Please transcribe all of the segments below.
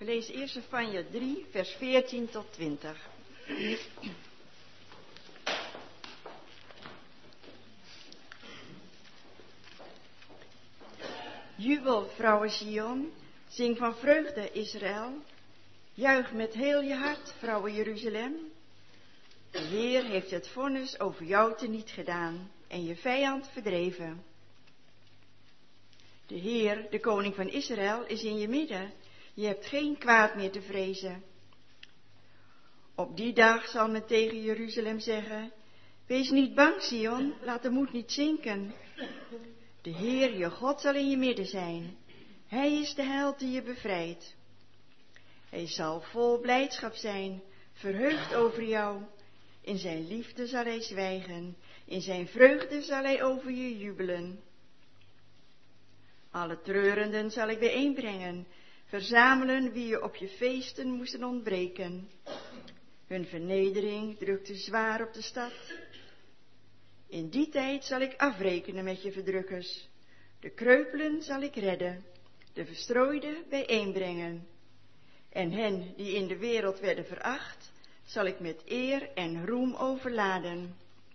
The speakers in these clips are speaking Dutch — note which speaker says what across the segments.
Speaker 1: We lezen eerst Sefanja 3, vers 14 tot 20. Jubel, vrouwen Sion, zing van vreugde, Israël. Juich met heel je hart, vrouwen Jeruzalem. De Heer heeft het vonnis over jou teniet gedaan en je vijand verdreven. De Heer, de koning van Israël, is in je midden. Je hebt geen kwaad meer te vrezen. Op die dag zal men tegen Jeruzalem zeggen: wees niet bang, Sion, laat de moed niet zinken. De Heer, je God, zal in je midden zijn. Hij is de held die je bevrijdt. Hij zal vol blijdschap zijn, verheugd over jou. In zijn liefde zal hij zwijgen, in zijn vreugde zal hij over je jubelen. Alle treurenden zal ik bijeenbrengen, verzamelen wie je op je feesten moesten ontbreken. Hun vernedering drukte zwaar op de stad. In die tijd zal ik afrekenen met je verdrukkers. De kreupelen zal ik redden, de verstrooiden bijeenbrengen. En hen die in de wereld werden veracht, zal ik met eer en roem overladen.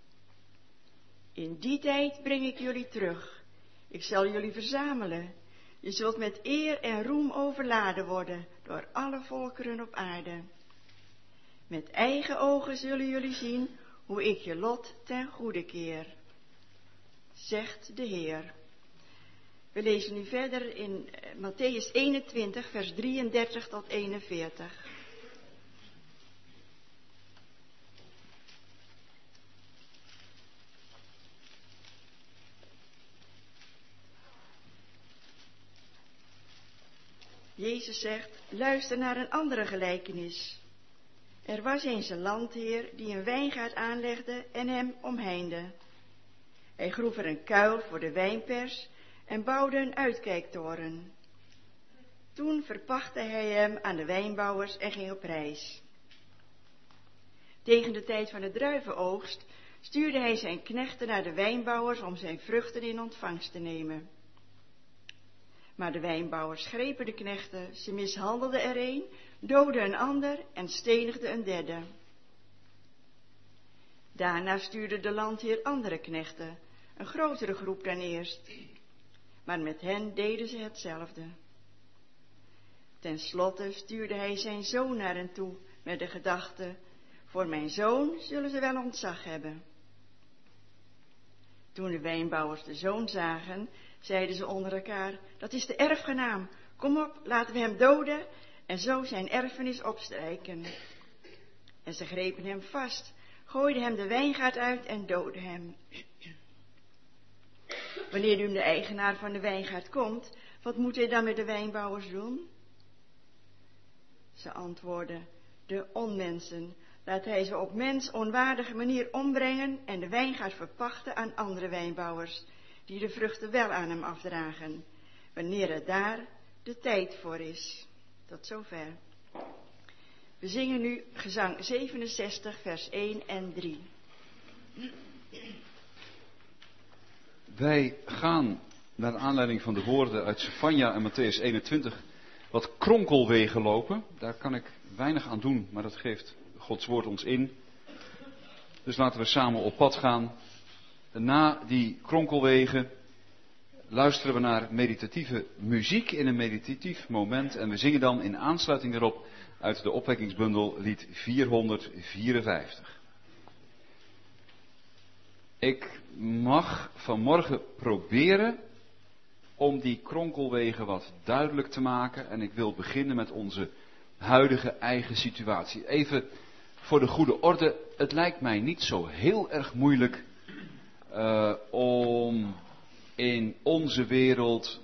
Speaker 1: In die tijd breng ik jullie terug. Ik zal jullie verzamelen. Je zult met eer en roem overladen worden door alle volkeren op aarde. Met eigen ogen zullen jullie zien hoe ik je lot ten goede keer, zegt de Heer. We lezen nu verder in Mattheüs 21, vers 33 tot 41. Jezus zegt: luister naar een andere gelijkenis. Er was eens een landheer die een wijngaard aanlegde en hem omheinde. Hij groef er een kuil voor de wijnpers en bouwde een uitkijktoren. Toen verpachtte hij hem aan de wijnbouwers en ging op reis. Tegen de tijd van de druivenoogst stuurde hij zijn knechten naar de wijnbouwers om zijn vruchten in ontvangst te nemen. Maar de wijnbouwers grepen de knechten, ze mishandelden er een, doodden een ander en stenigden een derde. Daarna stuurde de landheer andere knechten, een grotere groep dan eerst. Maar met hen deden ze hetzelfde. Ten slotte stuurde hij zijn zoon naar hen toe met de gedachte: voor mijn zoon zullen ze wel ontzag hebben. Toen de wijnbouwers de zoon zagen, zeiden ze onder elkaar: dat is de erfgenaam. Kom op, laten we hem doden en zo zijn erfenis opstrijken. En ze grepen hem vast, gooiden hem de wijngaard uit en doodden hem. Wanneer nu de eigenaar van de wijngaard komt, wat moet hij dan met de wijnbouwers doen? Ze antwoordden: de onmensen. Laat hij ze op mensonwaardige manier ombrengen en de wijngaard verpachten aan andere wijnbouwers, die de vruchten wel aan hem afdragen, wanneer er daar de tijd voor is. Tot zover. We zingen nu gezang 67, vers 1 en 3.
Speaker 2: Wij gaan, naar aanleiding van de woorden uit Sefanja en Mattheüs 21, wat kronkelwegen lopen. Daar kan ik weinig aan doen, maar dat geeft Gods woord ons in. Dus laten we samen op pad gaan. Na die kronkelwegen luisteren we naar meditatieve muziek in een meditatief moment. En we zingen dan in aansluiting daarop uit de opwekkingsbundel lied 454. Ik mag vanmorgen proberen om die kronkelwegen wat duidelijk te maken. En ik wil beginnen met onze huidige eigen situatie. Even voor de goede orde, het lijkt mij niet zo heel erg moeilijk om in onze wereld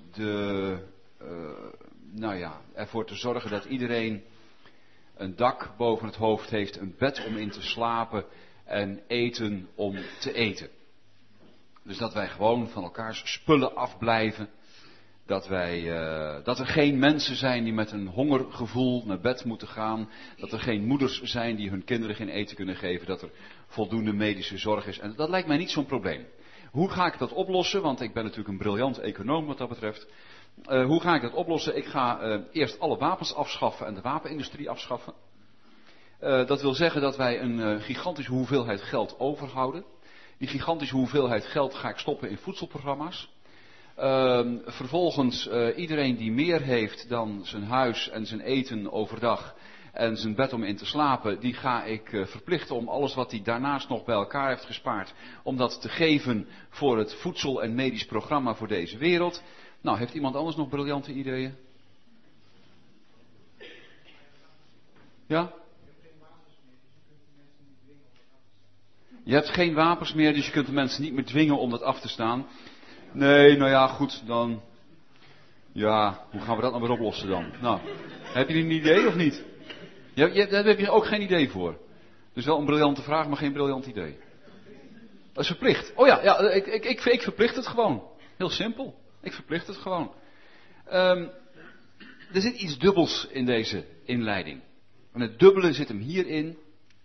Speaker 2: ervoor te zorgen dat iedereen een dak boven het hoofd heeft, een bed om in te slapen en eten om te eten. Dus dat wij gewoon van elkaars spullen afblijven. Dat er geen mensen zijn die met een hongergevoel naar bed moeten gaan. Dat er geen moeders zijn die hun kinderen geen eten kunnen geven. Dat er voldoende medische zorg is. En dat lijkt mij niet zo'n probleem. Hoe ga ik dat oplossen? Want ik ben natuurlijk een briljant econoom wat dat betreft. Hoe ga ik dat oplossen? Ik ga eerst alle wapens afschaffen en de wapenindustrie afschaffen. Dat wil zeggen dat wij een gigantische hoeveelheid geld overhouden. Die gigantische hoeveelheid geld ga ik stoppen in voedselprogramma's. Vervolgens iedereen die meer heeft dan zijn huis en zijn eten overdag en zijn bed om in te slapen, die ga ik verplichten om alles wat hij daarnaast nog bij elkaar heeft gespaard, om dat te geven voor het voedsel- en medisch programma voor deze wereld. Nou, heeft iemand anders nog briljante ideeën? Ja? Je hebt geen wapens meer, dus je kunt de mensen niet meer dwingen om dat af te staan. Nee, nou ja, goed, dan. Ja, hoe gaan we dat nou weer oplossen dan? Nou, heb je een idee of niet? Daar heb je ook geen idee voor. Dus wel een briljante vraag, maar geen briljant idee. Dat is verplicht. Oh ja, ik verplicht het gewoon. Heel simpel. Ik verplicht het gewoon. Er zit iets dubbels in deze inleiding. En het dubbele zit hem hierin.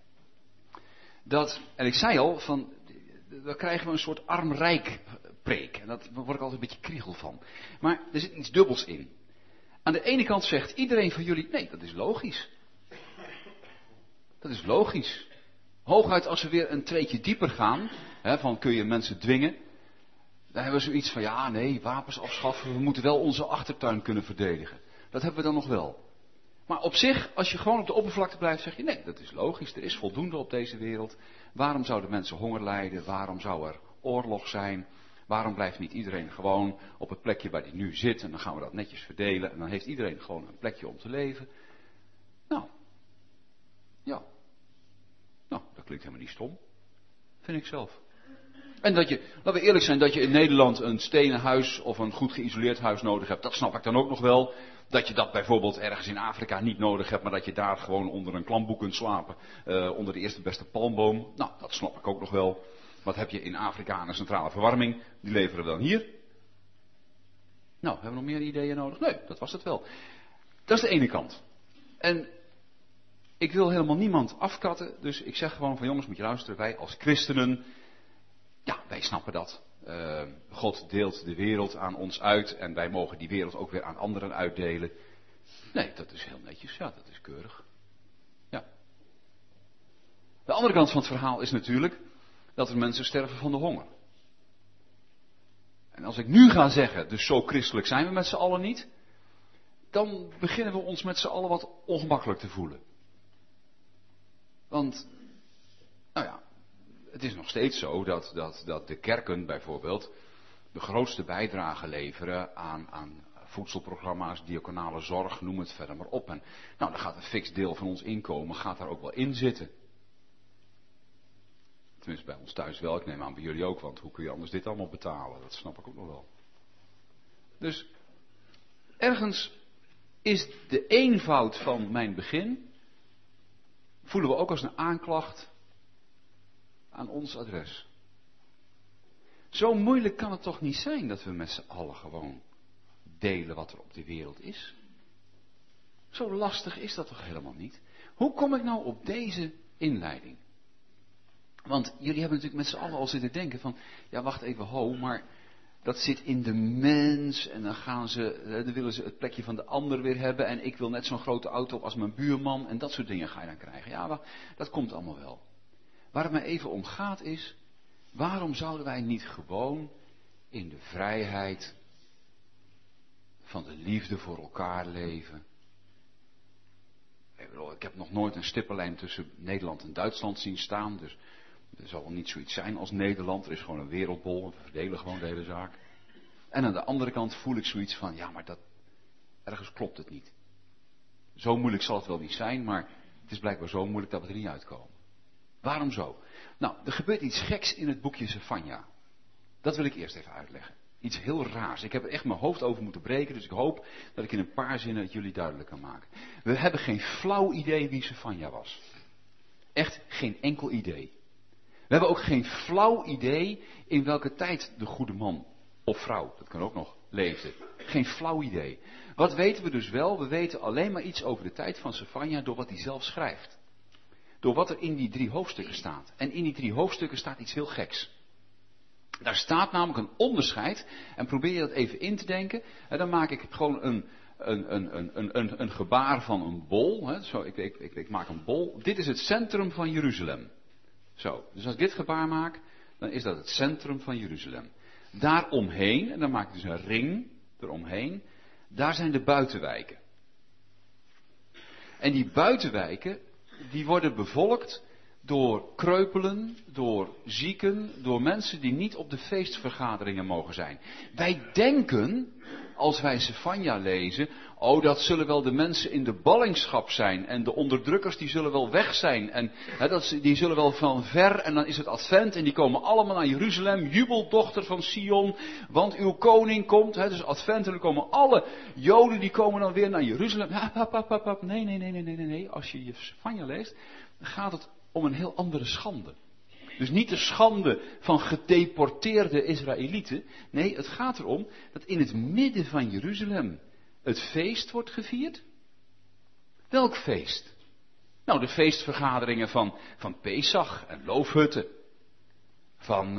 Speaker 2: En ik zei al, dan krijgen we een soort arm-rijk preek. En daar word ik altijd een beetje kriegel van. Maar er zit iets dubbels in. Aan de ene kant zegt iedereen van jullie, nee, dat is logisch. Dat is logisch. Hooguit als we weer een treedje dieper gaan, van kun je mensen dwingen. Dan hebben we zoiets van, ja, nee, wapens afschaffen, we moeten wel onze achtertuin kunnen verdedigen. Dat hebben we dan nog wel. Maar op zich, als je gewoon op de oppervlakte blijft, zeg je, nee, dat is logisch, er is voldoende op deze wereld. Waarom zouden mensen honger lijden? Waarom zou er oorlog zijn? Waarom blijft niet iedereen gewoon op het plekje waar hij nu zit en dan gaan we dat netjes verdelen en dan heeft iedereen gewoon een plekje om te leven? Nou, ja. Nou, dat klinkt helemaal niet stom. Vind ik zelf. En laten we eerlijk zijn, dat je in Nederland een stenen huis of een goed geïsoleerd huis nodig hebt, dat snap ik dan ook nog wel. Dat je dat bijvoorbeeld ergens in Afrika niet nodig hebt, maar dat je daar gewoon onder een klamboe kunt slapen, onder de eerste beste palmboom. Nou, dat snap ik ook nog wel. Wat heb je in Afrika aan een centrale verwarming? Die leveren we dan hier. Nou, hebben we nog meer ideeën nodig? Nee, dat was het wel. Dat is de ene kant. En ik wil helemaal niemand afkatten, dus ik zeg gewoon van jongens, moet je luisteren, wij als christenen, ja, wij snappen dat. God deelt de wereld aan ons uit en wij mogen die wereld ook weer aan anderen uitdelen. Nee, dat is heel netjes, ja, dat is keurig. Ja. De andere kant van het verhaal is natuurlijk dat er mensen sterven van de honger. En als ik nu ga zeggen, dus zo christelijk zijn we met z'n allen niet, dan beginnen we ons met z'n allen wat ongemakkelijk te voelen. Want, nou ja, het is nog steeds zo dat de kerken bijvoorbeeld de grootste bijdrage leveren aan voedselprogramma's, diaconale zorg, noem het verder maar op. En nou, dan gaat een fix deel van ons inkomen, gaat daar ook wel in zitten. Tenminste bij ons thuis wel, ik neem aan bij jullie ook, want hoe kun je anders dit allemaal betalen? Dat snap ik ook nog wel. Dus ergens is de eenvoud van mijn begin, voelen we ook als een aanklacht aan ons adres. Zo moeilijk kan het toch niet zijn dat we met z'n allen gewoon delen wat er op de wereld is? Zo lastig is dat toch helemaal niet? Hoe kom ik nou op deze inleiding? Want jullie hebben natuurlijk met z'n allen al zitten denken van, ja wacht even, maar dat zit in de mens en dan willen ze het plekje van de ander weer hebben en ik wil net zo'n grote auto als mijn buurman en dat soort dingen ga je dan krijgen. Ja, dat komt allemaal wel. Waar het mij even om gaat is, waarom zouden wij niet gewoon in de vrijheid van de liefde voor elkaar leven? Ik heb nog nooit een stippenlijn tussen Nederland en Duitsland zien staan, dus er zal wel niet zoiets zijn als Nederland. Er is gewoon een wereldbol, we verdelen gewoon de hele zaak. En aan de andere kant voel ik zoiets van, ja maar ergens klopt het niet. Zo moeilijk zal het wel niet zijn, maar het is blijkbaar zo moeilijk dat we er niet uitkomen. Waarom zo? Nou, er gebeurt iets geks in het boekje Zefanja. Dat wil ik eerst even uitleggen. Iets heel raars. Ik heb er echt mijn hoofd over moeten breken, dus ik hoop dat ik in een paar zinnen het jullie duidelijk kan maken. We hebben geen flauw idee wie Zefanja was. Echt geen enkel idee. We hebben ook geen flauw idee in welke tijd de goede man of vrouw, dat kan ook nog, leefde. Geen flauw idee. Wat weten we dus wel? We weten alleen maar iets over de tijd van Zefanja door wat hij zelf schrijft. Door wat er in die 3 hoofdstukken staat. En in die 3 hoofdstukken staat iets heel geks. Daar staat namelijk een onderscheid. En probeer je dat even in te denken. En dan maak ik gewoon een gebaar van een bol. Hè. Zo, ik maak een bol. Dit is het centrum van Jeruzalem. Zo, dus als ik dit gebaar maak, dan is dat het centrum van Jeruzalem. Daaromheen, en dan maak ik dus een ring eromheen, daar zijn de buitenwijken. En die buitenwijken, die worden bevolkt door kreupelen, door zieken, door mensen die niet op de feestvergaderingen mogen zijn. Wij denken, als wij Sefanja lezen, dat zullen wel de mensen in de ballingschap zijn. En de onderdrukkers die zullen wel weg zijn. En die zullen wel van ver, en dan is het advent en die komen allemaal naar Jeruzalem. Jubeldochter van Sion, want uw koning komt. Dus advent en dan komen alle Joden, die komen dan weer naar Jeruzalem. Nee. Als je Sefanja leest, dan gaat het om een heel andere schande. Dus niet de schande van gedeporteerde Israëlieten. Nee, het gaat erom dat in het midden van Jeruzalem het feest wordt gevierd. Welk feest? Nou, de feestvergaderingen van Pesach en loofhutten. Van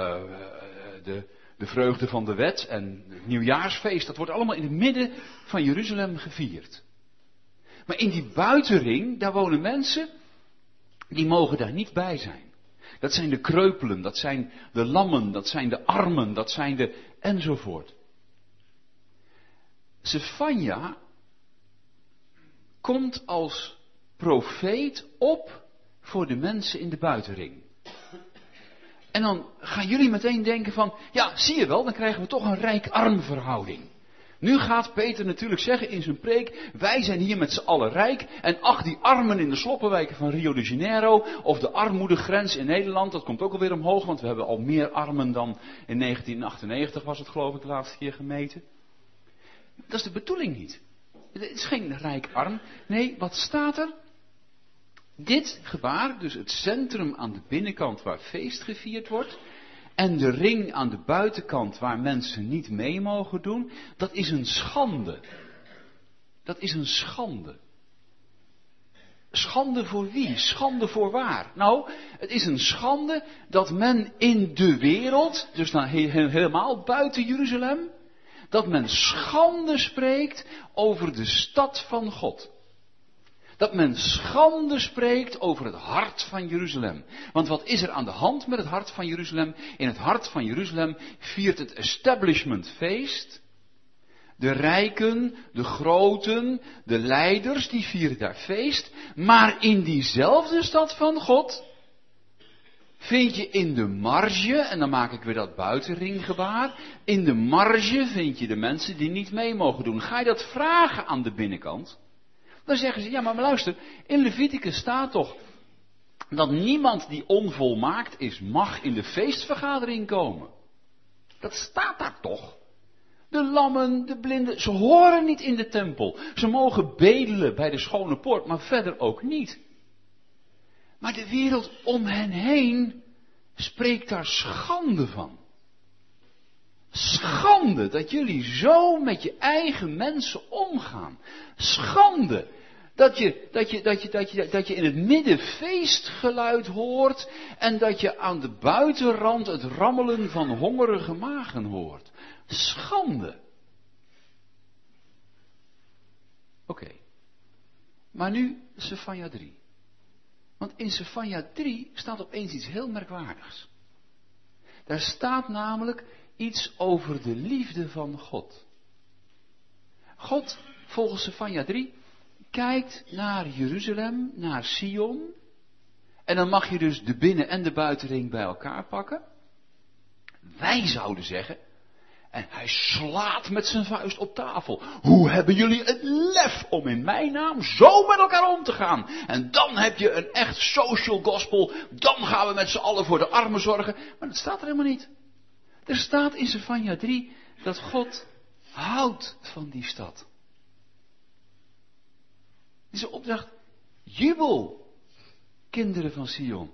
Speaker 2: de vreugde van de wet en het nieuwjaarsfeest. Dat wordt allemaal in het midden van Jeruzalem gevierd. Maar in die buitenring, daar wonen mensen, die mogen daar niet bij zijn. Dat zijn de kreupelen, dat zijn de lammen, dat zijn de armen, dat zijn de enzovoort. Sefanja komt als profeet op voor de mensen in de buitenring. En dan gaan jullie meteen denken van, ja, zie je wel, dan krijgen we toch een rijk-arm verhouding. Nu gaat Peter natuurlijk zeggen in zijn preek, wij zijn hier met z'n allen rijk. En ach, die armen in de sloppenwijken van Rio de Janeiro, of de armoedegrens in Nederland, dat komt ook alweer omhoog, want we hebben al meer armen dan in 1998 was het geloof ik de laatste keer gemeten. Dat is de bedoeling niet. Het is geen rijk-arm. Nee, wat staat er? Dit gebaar, dus het centrum aan de binnenkant waar feest gevierd wordt, en de ring aan de buitenkant waar mensen niet mee mogen doen, dat is een schande. Dat is een schande. Schande voor wie? Schande voor waar? Nou, het is een schande dat men in de wereld, dus dan helemaal buiten Jeruzalem, dat men schande spreekt over de stad van God. Dat men schande spreekt over het hart van Jeruzalem. Want wat is er aan de hand met het hart van Jeruzalem? In het hart van Jeruzalem viert het establishment feest. De rijken, de groten, de leiders, die vieren daar feest. Maar in diezelfde stad van God vind je in de marge, en dan maak ik weer dat buitenringgebaar, in de marge vind je de mensen die niet mee mogen doen. Ga je dat vragen aan de binnenkant? Dan zeggen ze, ja maar luister, in Leviticus staat toch dat niemand die onvolmaakt is mag in de feestvergadering komen. Dat staat daar toch? De lammen, de blinden, ze horen niet in de tempel. Ze mogen bedelen bij de schone poort, maar verder ook niet. Maar de wereld om hen heen spreekt daar schande van. Schande dat jullie zo met je eigen mensen omgaan. Schande dat je in het midden feestgeluid hoort en dat je aan de buitenrand het rammelen van hongerige magen hoort. Schande. Oké. Maar nu Sefanja 3. Want in Sefanja 3 staat opeens iets heel merkwaardigs. Daar staat namelijk iets over de liefde van God. God, volgens Sefanja 3, kijkt naar Jeruzalem, naar Sion. En dan mag je dus de binnen- en de buitenring bij elkaar pakken. Wij zouden zeggen, en hij slaat met zijn vuist op tafel. Hoe hebben jullie het lef om in mijn naam zo met elkaar om te gaan? En dan heb je een echt social gospel. Dan gaan we met z'n allen voor de armen zorgen. Maar dat staat er helemaal niet. Er staat in Sefanja 3 dat God houdt van die stad. Het is een opdracht. Jubel, kinderen van Sion.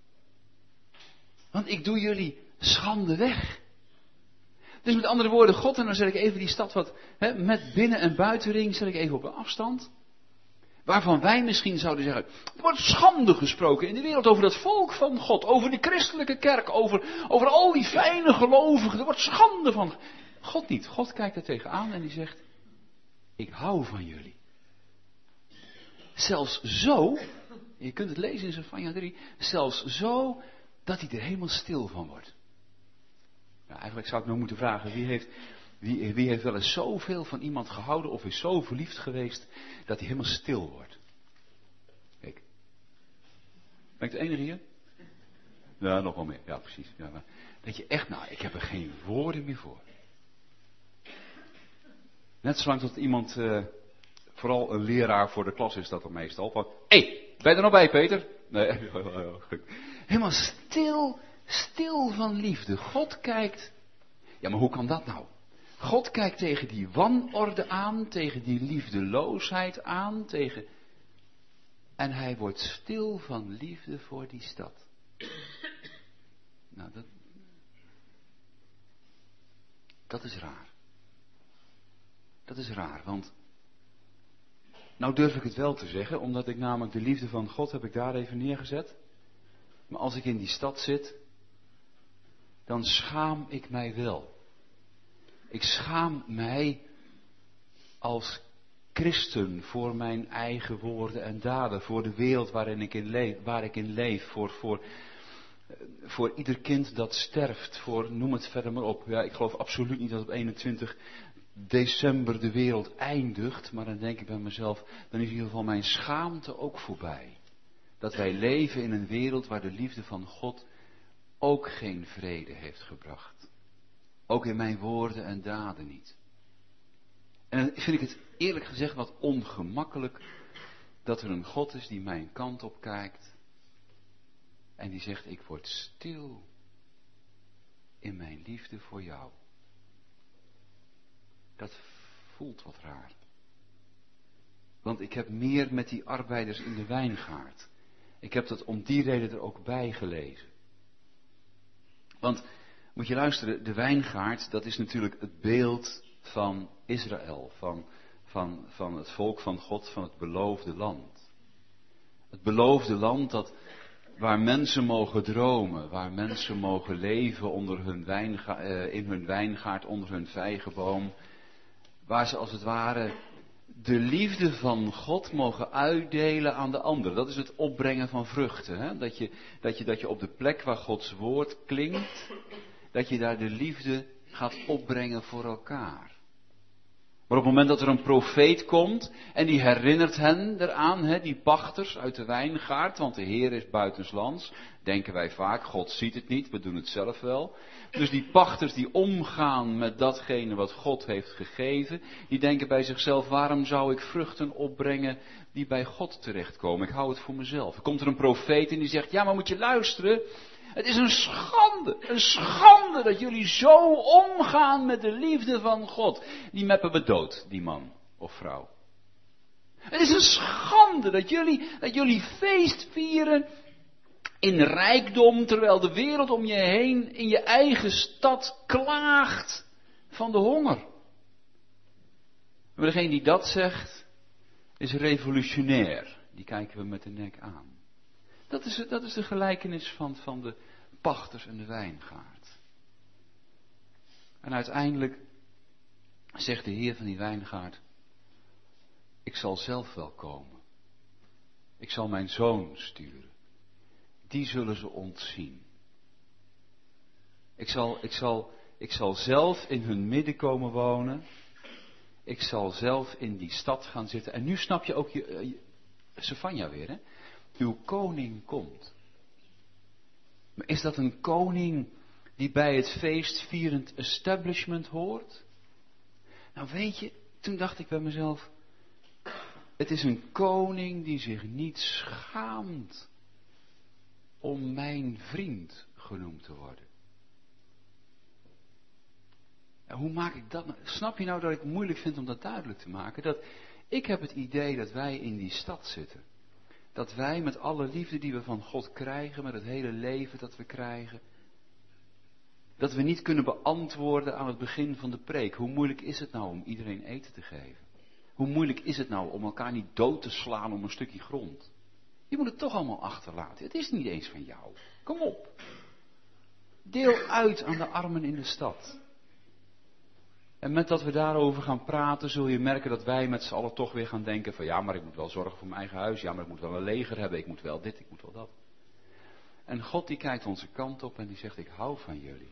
Speaker 2: Want ik doe jullie schande weg. Dus met andere woorden, God, en dan zet ik even die stad wat, met binnen- en buitenring, zet ik even op een afstand. Waarvan wij misschien zouden zeggen, er wordt schande gesproken in de wereld over dat volk van God, over de christelijke kerk, over al die fijne gelovigen. Er wordt schande van. God niet. God kijkt er tegenaan en die zegt, ik hou van jullie. Zelfs zo, je kunt het lezen in Zefanja 3, zelfs zo dat hij er helemaal stil van wordt. Nou, eigenlijk zou ik nog moeten vragen, wie heeft wel eens zoveel van iemand gehouden of is zo verliefd geweest dat hij helemaal stil wordt? Kijk. Ben ik de enige hier? Ja, nog wel meer. Ja, precies. Ja, maar dat je echt, nou, ik heb er geen woorden meer voor. Net zolang tot iemand, vooral een leraar voor de klas is dat er meestal, van, hé, ben je er nog bij, Peter? Nee, helemaal stil van liefde. God kijkt, ja, maar hoe kan dat nou? God kijkt tegen die wanorde aan, tegen die liefdeloosheid aan, en hij wordt stil van liefde voor die stad. Nou, dat is raar. Dat is raar, want nou durf ik het wel te zeggen, omdat ik namelijk de liefde van God heb ik daar even neergezet. Maar als ik in die stad zit, dan schaam ik mij wel. Ik schaam mij als christen voor mijn eigen woorden en daden, voor de wereld waar ik in leef, voor ieder kind dat sterft, voor noem het verder maar op. Ja, ik geloof absoluut niet dat op 21 december de wereld eindigt, maar dan denk ik bij mezelf, dan is in ieder geval mijn schaamte ook voorbij. Dat wij leven in een wereld waar de liefde van God ook geen vrede heeft gebracht. Ook in mijn woorden en daden niet. En dan vind ik het eerlijk gezegd wat ongemakkelijk dat er een God is die mijn kant op kijkt en die zegt, ik word stil in mijn liefde voor jou. Dat voelt wat raar. Want ik heb meer met die arbeiders in de wijngaard. Ik heb dat om die reden er ook bij gelezen. Want, moet je luisteren, de wijngaard, dat is natuurlijk het beeld van Israël, van het volk van God, van het beloofde land. Het beloofde land waar mensen mogen dromen, waar mensen mogen leven in hun wijngaard, onder hun vijgenboom. Waar ze als het ware de liefde van God mogen uitdelen aan de anderen. Dat is het opbrengen van vruchten. Hè? Dat je op de plek waar Gods woord klinkt, dat je daar de liefde gaat opbrengen voor elkaar. Maar op het moment dat er een profeet komt en die herinnert hen eraan, die pachters uit de wijngaard, want de Heer is buitenslands, denken wij vaak, God ziet het niet, we doen het zelf wel. Dus die pachters die omgaan met datgene wat God heeft gegeven, die denken bij zichzelf, waarom zou ik vruchten opbrengen die bij God terechtkomen? Ik hou het voor mezelf. Er komt er een profeet en die zegt, ja maar moet je luisteren, het is een schande dat jullie zo omgaan met de liefde van God. Die meppen we dood, die man of vrouw. Het is een schande dat jullie feest vieren in rijkdom, terwijl de wereld om je heen in je eigen stad klaagt van de honger. Maar degene die dat zegt, is revolutionair. Die kijken we met de nek aan. Dat is de gelijkenis van de pachters en de wijngaard. En uiteindelijk zegt de Heer van die wijngaard, ik zal zelf wel komen. Ik zal mijn zoon sturen. Die zullen ze ontzien. Ik zal zelf in hun midden komen wonen. Ik zal zelf in die stad gaan zitten. En nu snap je ook Zefanja weer, hè? Uw koning komt. Maar is dat een koning die bij het feestvierend establishment hoort? Nou weet je, toen dacht ik bij mezelf, het is een koning die zich niet schaamt om mijn vriend genoemd te worden. En hoe maak ik dat nou? Snap je nou dat ik het moeilijk vind om dat duidelijk te maken? Dat ik heb het idee dat wij in die stad zitten. Dat wij met alle liefde die we van God krijgen, met het hele leven dat we krijgen, dat we niet kunnen beantwoorden aan het begin van de preek. Hoe moeilijk is het nou om iedereen eten te geven? Hoe moeilijk is het nou om elkaar niet dood te slaan om een stukje grond? Je moet het toch allemaal achterlaten. Het is niet eens van jou. Kom op. Deel uit aan de armen in de stad. En met dat we daarover gaan praten, zul je merken dat wij met z'n allen toch weer gaan denken van ja, maar ik moet wel zorgen voor mijn eigen huis. Ja, maar ik moet wel een leger hebben. Ik moet wel dit, ik moet wel dat. En God die kijkt onze kant op en die zegt, ik hou van jullie.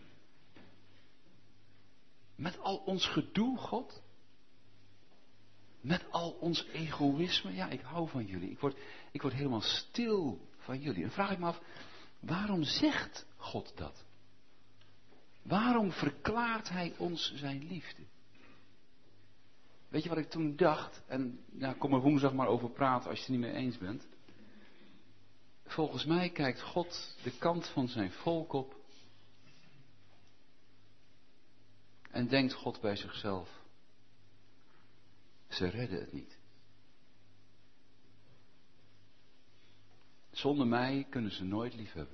Speaker 2: Met al ons gedoe, God. Met al ons egoïsme. Ja, ik hou van jullie. Ik word helemaal stil van jullie. En vraag ik me af, waarom zegt God dat? Waarom verklaart hij ons zijn liefde? Weet je wat ik toen dacht? En ja, kom er woensdag maar over praten als je het niet mee eens bent. Volgens mij kijkt God de kant van zijn volk op. En denkt God bij zichzelf. Ze redden het niet. Zonder mij kunnen ze nooit liefhebben.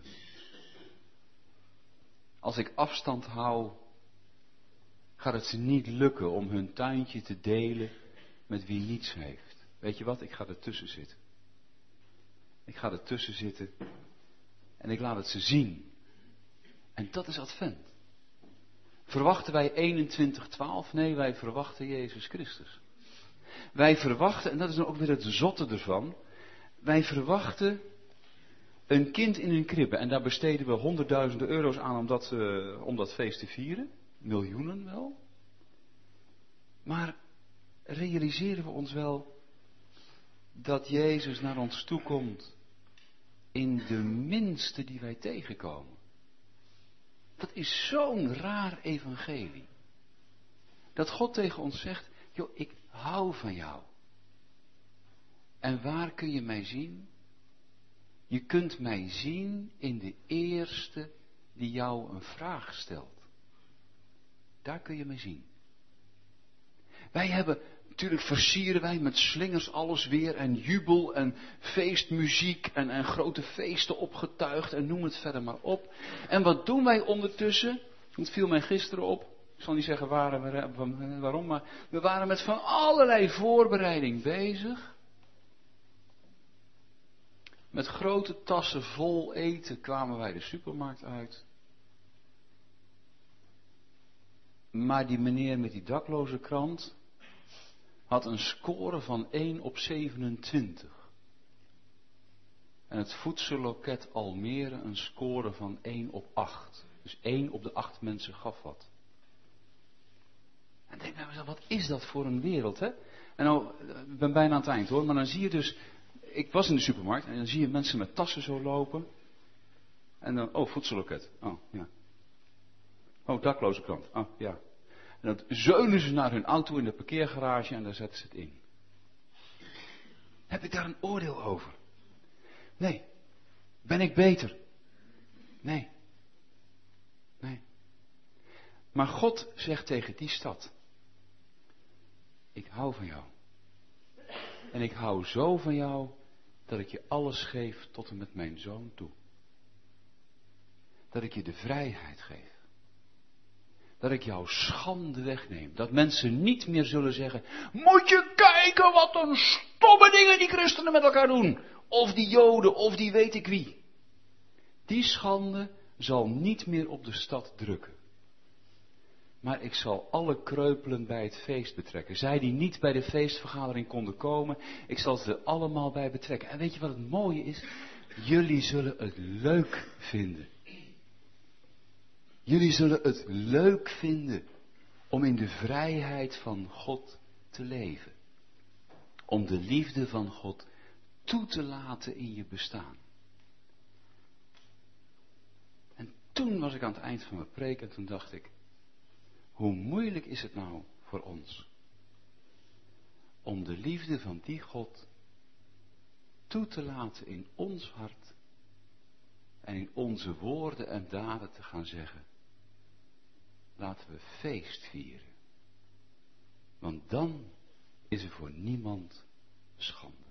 Speaker 2: Als ik afstand hou, gaat het ze niet lukken om hun tuintje te delen met wie niets heeft. Weet je wat? Ik ga ertussen zitten. Ik ga ertussen zitten en ik laat het ze zien. En dat is Advent. Verwachten wij 21:12? Nee, wij verwachten Jezus Christus. Wij verwachten, en dat is dan ook weer het zotte ervan, wij verwachten een kind in een kribbe. En daar besteden we honderdduizenden euro's aan om dat feest te vieren. Miljoenen wel. Maar realiseren we ons wel dat Jezus naar ons toe komt in de minste die wij tegenkomen? Dat is zo'n raar evangelie. Dat God tegen ons zegt, joh, ik hou van jou. En waar kun je mij zien? Je kunt mij zien in de eerste die jou een vraag stelt. Daar kun je mij zien. Wij hebben, natuurlijk versieren wij met slingers alles weer en jubel en feestmuziek en grote feesten opgetuigd en noem het verder maar op. En wat doen wij ondertussen? Het viel mij gisteren op. Ik zal niet zeggen waarom, maar we waren met van allerlei voorbereiding bezig. Met grote tassen vol eten kwamen wij de supermarkt uit. Maar die meneer met die dakloze krant had een score van 1 op 27. En het voedselloket Almere een score van 1 op 8. Dus 1 op de 8 mensen gaf wat. En denk bij mezelf, wat is dat voor een wereld, hè? En nou, ik ben bijna aan het eind hoor, maar dan zie je dus, ik was in de supermarkt en dan zie je mensen met tassen zo lopen. En dan, oh, voedselloket. Oh, ja. Oh, dakloze krant. Oh, ja. En dan zeulen ze naar hun auto in de parkeergarage en daar zetten ze het in. Heb ik daar een oordeel over? Nee. Ben ik beter? Nee. Nee. Maar God zegt tegen die stad, ik hou van jou. En ik hou zo van jou dat ik je alles geef tot en met mijn zoon toe. Dat ik je de vrijheid geef. Dat ik jouw schande wegneem. Dat mensen niet meer zullen zeggen, moet je kijken wat een stomme dingen die christenen met elkaar doen. Of die joden, of die weet ik wie. Die schande zal niet meer op de stad drukken. Maar ik zal alle kreupelen bij het feest betrekken. Zij die niet bij de feestvergadering konden komen, ik zal ze er allemaal bij betrekken. En weet je wat het mooie is? Jullie zullen het leuk vinden. Jullie zullen het leuk vinden om in de vrijheid van God te leven. Om de liefde van God toe te laten in je bestaan. En toen was ik aan het eind van mijn preek en toen dacht ik, hoe moeilijk is het nou voor ons om de liefde van die God toe te laten in ons hart en in onze woorden en daden te gaan zeggen, laten we feest vieren. Want dan is er voor niemand schande.